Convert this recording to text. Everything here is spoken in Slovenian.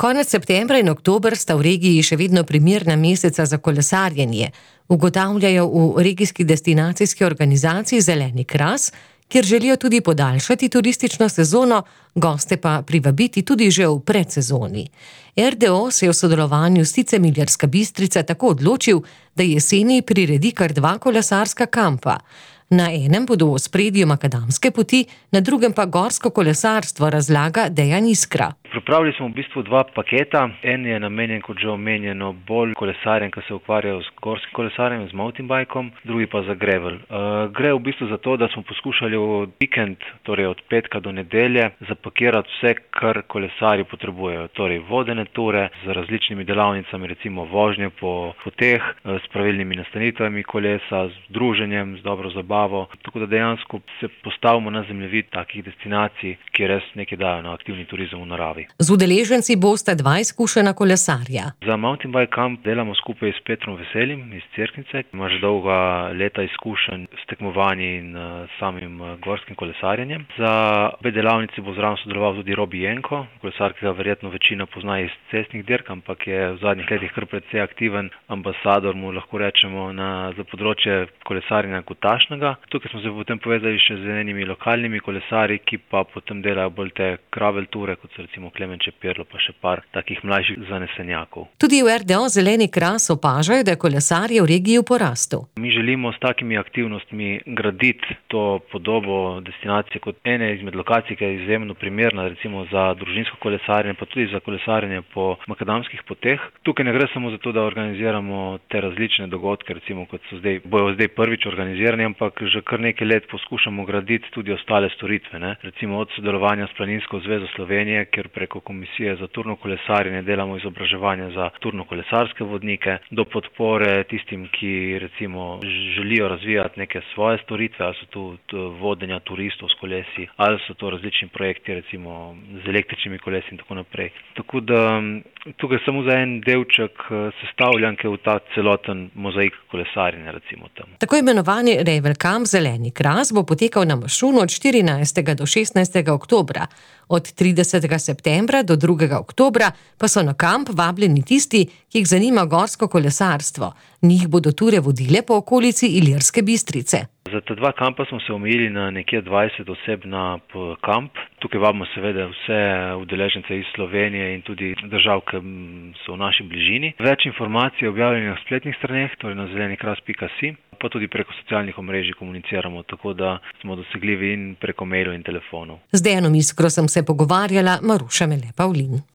Konec septembra in oktober sta v regiji še vedno primerna meseca za kolesarjenje, ugotavljajo v regijski destinacijski organizaciji Zeleni Kras, kjer želijo tudi podaljšati turistično sezono, goste pa privabiti tudi že v predsezoni. RDO se je v sodelovanju s Stice Miljarska Bistrica tako odločil, da jeseni priredi kar 2 kolesarska kampa. Na enem bodo v ospredju makadamske poti, na drugem pa gorsko kolesarstvo, razlaga Dejan Iskra. Pripravili smo v bistvu 2 paketa. En je namenjen, kot že omenjeno, bolj kolesarjem, ki se ukvarjajo z gorskim kolesarjem, z mountain bikom, drugi pa za gravel. Gre v bistvu za to, da smo poskušali v vikend, torej od petka do nedelje, zapakirati vse, kar kolesarji potrebujejo. Torej vodene ture z različnimi delavnicami, recimo vožnje po poteh, s pravilnimi nastanitvami kolesa, z druženjem, z dobro zabavo. Tako da dejansko se postavimo na zemljevid takih destinacij, ki res nekaj dajo na aktivni turizem v naravi. Z udeleženci bosta 2 izkušena kolesarja. Za mountain bike camp delamo skupaj s Petrom Veselim iz Cerknice. Ima že dolga leta izkušenj s tekmovanji in samim gorskim kolesarjenjem. Za obe delavnici bo zraven sodeloval tudi Robi Jenko, kolesar, ki ga verjetno večina pozna iz cestnih dirk, ampak je v zadnjih letih kar precej aktiven ambasador, mu lahko rečemo, za področje kolesarjenja kot takšnega. Tukaj smo se potem povezali še z enimi lokalnimi kolesarji, ki pa potem delajo bolj te gravel ture, kot so recimo Klemen Čepirlo, pa še par takih mlajših zanesenjakov. Tudi v RDO Zeleni Kras opažajo, da je kolesarje v regiji v porastu. Mi želimo s takimi aktivnostmi graditi to podobo destinacije kot ene izmed lokacij, ki je izjemno primerna recimo za družinsko kolesarjenje, pa tudi za kolesarjenje po makadamskih poteh. Tukaj ne gre samo za to, da organiziramo te različne dogodke, recimo kot bojo zdaj prvič organizirani, ampak že kar nekaj let poskušamo graditi tudi ostale storitve, ne? Recimo od sodelovanja s Planinsko zvezo Slovenije, kjer preko Komisije za turno kolesarjenje delamo izobraževanje za turno-kolesarske vodnike, do podpore tistim, ki recimo želijo razvijati neke svoje storitve, ali so tu vodenja turistov s kolesi, ali so to različni projekti recimo z električnimi kolesi in tako naprej. Tako da tukaj samo za en delček sestavljanke v ta celoten mozaik kolesarjenja recimo tam. Tako imenovani Gravel Camp Zeleni Kras bo potekal na Moščunu od 14. do 16. oktobra. Od 30. septembra do 2. oktobra pa so na kamp vabljeni tisti, ki jih zanima gorsko kolesarstvo. Njih bodo ture vodile po okolici Ilirske Bistrice. Za ta 2 kampa smo se omejili na nekje 20 oseb na kamp. Tukaj vabimo seveda vse udeležence iz Slovenije in tudi držav, ki so v naši bližini. Več informacij je objavljenih na spletnih straneh, torej na zelenikras.si, pa tudi preko socialnih omrežij komuniciramo, tako da smo dosegljivi in preko mailov in telefonov. Z Dejanom Iskro sem se pogovarjala, Maruša Mele Pavlin.